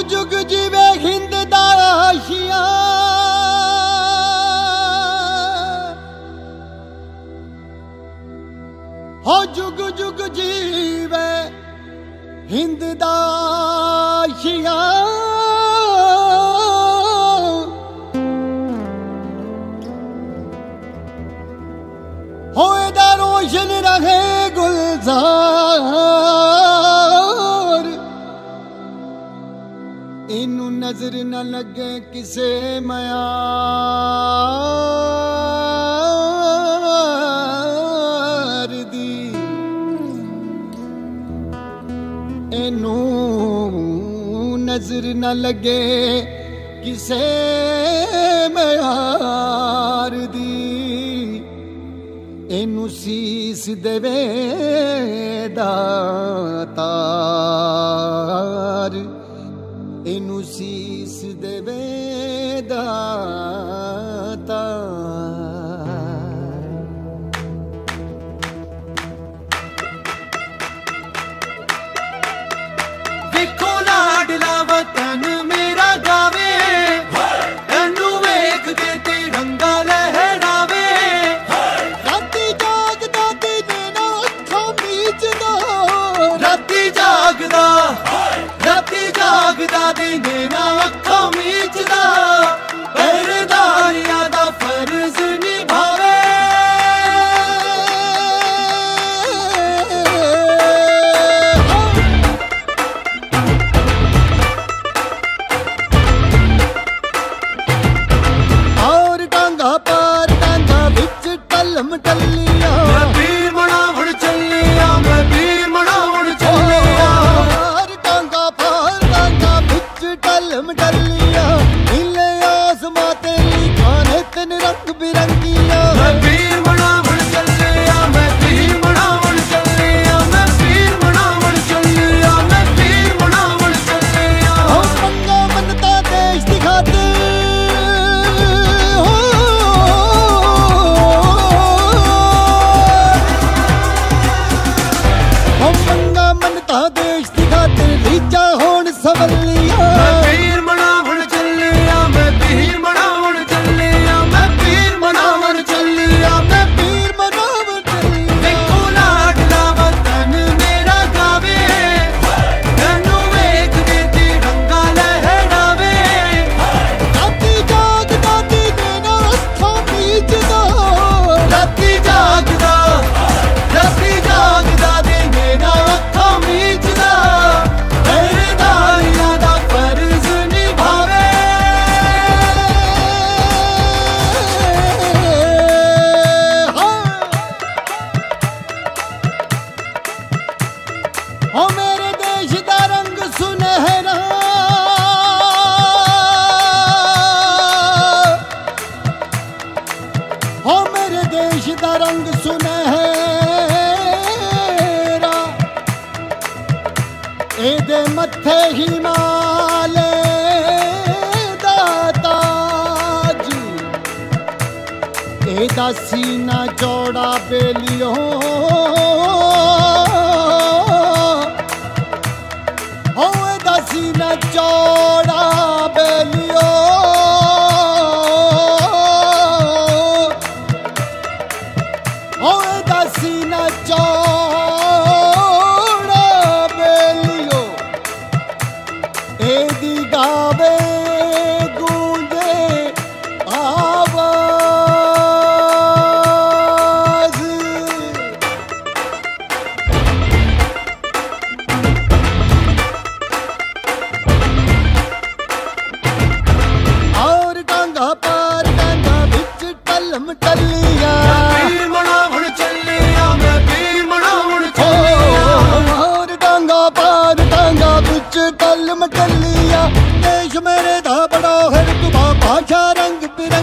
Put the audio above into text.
जुग जीवे हिंद दा आशिया, हो जुग जुग जीवे हिंद दा आशिया। होएदा रोशन रहे गुलजार, इनू नजर न लगे किसे मयार दी, इनू नजर न लगे किसे मयार दी। इनू सीस देवे दातार, इनू सीस देवे दातार। देखो लाडला वतन मेरा गावे, एनू वेख के तिरंगा लहरावे। राती जागदा दिने ना अखां मीचदा, राती जागदा दिने ना अखां मीचदा, पहरेदारियां दा फर्ज निभावे। और डांगा पार डांगा विच टलम टलिया, मैं वीर मनावण चलिया, मैं वीर मनावण चलिया। और डांगा पार डांगा विच टलम टलिया, नीले आसमां ते लिखाने तिन रंग बिरंगिया। मैं वीर मनावण चलिया, मैं वीर मनावण चलिया, मैं वीर मनावण चलिया, मैं वीर मनावण चलिया। हो पंगा मनता देश दी खातिर, हो पंगा मनता देश दी खातिर, रीचा होण सवलिया। मैं वीर मनावण चलिया, मैं वीर मनावण चलिया, मैं वीर मनावण चलिया, मैं वीर मनावण चलिया। देखो लाडला वतन मेरा गावे, एनू वेख के तिरंगा लहरावे। राती जागदा दिने ना अखां मीचदा, राती जागदा दिने ना अखां मीचदा, पहरेदारियां दा फर्ज निभावे। हो मेरे देश दा रंग सुनहरा, हो मेरे देश दा रंग सुनहरा, एदे मत्थे हिमालय दा ताज, एदा सीना चौड़ा बेलियो, हो एदा सीना चौड़ा बेलियो। हो एदा सीना चौड़ा बेलियो, एदी गावे गूंजे आवाज। और डांगा पार डांगा विच टलम टलिया, वीर मनावण चलिया, मैं वीर मनावण चलिया। और डांगा पार डांगा विच टलम टलिया। देश मेरे दा बड़ा है रुतबा, भाषा रंग बिरंगी।